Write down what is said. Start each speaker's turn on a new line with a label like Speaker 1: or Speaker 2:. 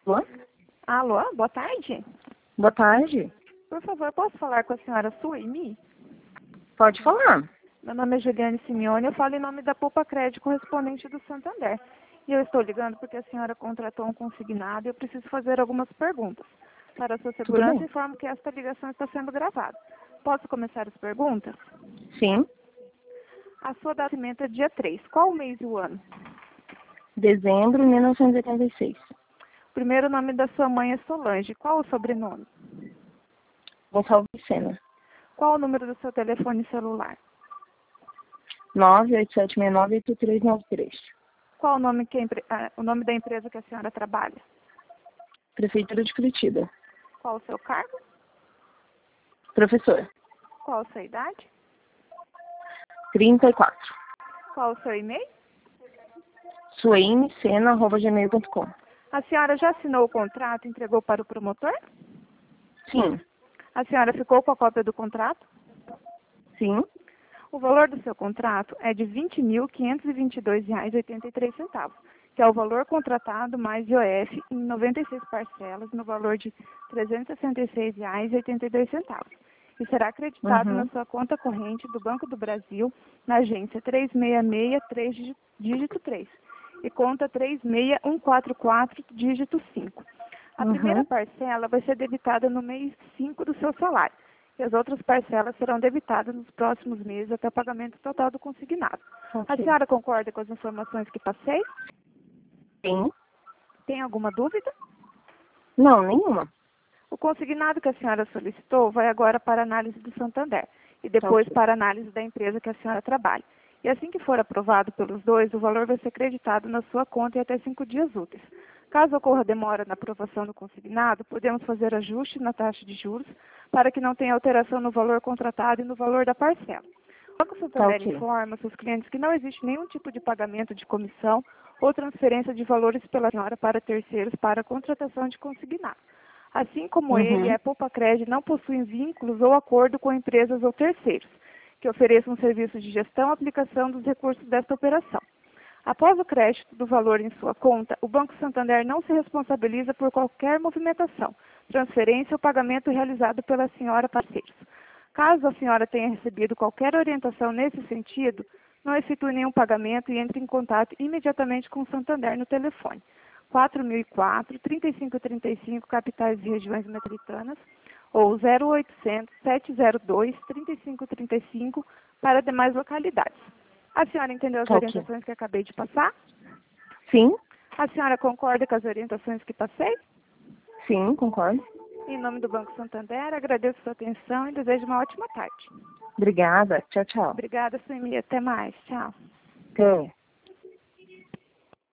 Speaker 1: Alô?
Speaker 2: Alô, boa tarde.
Speaker 1: Boa tarde.
Speaker 2: Por favor, posso falar com a senhora Sueli?
Speaker 1: Pode falar.
Speaker 2: Meu nome é Juliane Simeone, eu falo em nome da Poupa Crédito, correspondente do Santander. E eu estou ligando porque a senhora contratou um consignado e eu preciso fazer algumas perguntas. Para a sua
Speaker 1: Tudo
Speaker 2: segurança,
Speaker 1: bem?
Speaker 2: informo que esta ligação está sendo gravada. Posso começar as perguntas?
Speaker 1: Sim.
Speaker 2: A sua data de nascimento é dia 3. Qual o mês e o ano?
Speaker 1: Dezembro de 1986.
Speaker 2: O primeiro nome da sua mãe é Solange. Qual o sobrenome?
Speaker 1: Gonçalves Sena.
Speaker 2: Qual o número do seu telefone celular?
Speaker 1: 987698393.
Speaker 2: Qual o nome, o nome da empresa que a senhora trabalha?
Speaker 1: Prefeitura de Curitiba.
Speaker 2: Qual o seu cargo?
Speaker 1: Professor.
Speaker 2: Qual a sua idade?
Speaker 1: 34.
Speaker 2: Qual o seu e-mail?
Speaker 1: sueimesena@gmail.com.
Speaker 2: A senhora já assinou o contrato e entregou para o promotor?
Speaker 1: Sim.
Speaker 2: A senhora ficou com a cópia do contrato?
Speaker 1: Sim.
Speaker 2: O valor do seu contrato é de R$ 20.522,83, que é o valor contratado mais IOF em 96 parcelas no valor de R$ 366,82. E será acreditado na
Speaker 1: Uhum.
Speaker 2: sua conta corrente do Banco do Brasil, na agência 3663, dígito 3, e conta 36144, dígito 5. A primeira
Speaker 1: Uhum.
Speaker 2: parcela vai ser debitada no mês 5 do seu salário, e as outras parcelas serão debitadas nos próximos meses até o pagamento total do consignado. A
Speaker 1: Ok.
Speaker 2: senhora concorda com as informações que passei?
Speaker 1: Sim.
Speaker 2: Tem alguma dúvida?
Speaker 1: Não, nenhuma.
Speaker 2: O consignado que a senhora solicitou vai agora para a análise do Santander e
Speaker 1: Tá
Speaker 2: depois
Speaker 1: ok.
Speaker 2: para a análise da empresa que a senhora trabalha. E assim que for aprovado pelos dois, o valor vai ser creditado na sua conta em até 5 dias úteis. Caso ocorra demora na aprovação do consignado, podemos fazer ajuste na taxa de juros para que não tenha alteração no valor contratado e no valor da parcela. O Banco
Speaker 1: Tá
Speaker 2: Santander
Speaker 1: ok.
Speaker 2: informa seus clientes que não existe nenhum tipo de pagamento de comissão ou transferência de valores pela senhora para terceiros para a contratação de consignado. Assim como ele,
Speaker 1: Uhum.
Speaker 2: a Poupa Crédito não possui vínculos ou acordo com empresas ou terceiros que ofereçam serviços de gestão e aplicação dos recursos desta operação. Após o crédito do valor em sua conta, o Banco Santander não se responsabiliza por qualquer movimentação, transferência ou pagamento realizado pela senhora parceiros. Caso a senhora tenha recebido qualquer orientação nesse sentido, não efetue nenhum pagamento e entre em contato imediatamente com o Santander no telefone 4004-3535, capitais e regiões metropolitanas, ou 0800-702-3535 para demais localidades. A senhora entendeu as
Speaker 1: Tá ok.
Speaker 2: orientações que acabei de passar?
Speaker 1: Sim.
Speaker 2: A senhora concorda com as orientações que passei?
Speaker 1: Sim, concordo.
Speaker 2: Em nome do Banco Santander, agradeço sua atenção e desejo uma ótima tarde.
Speaker 1: Obrigada. Tchau, tchau.
Speaker 2: Obrigada, Suemi. Até mais. Tchau.
Speaker 1: Até.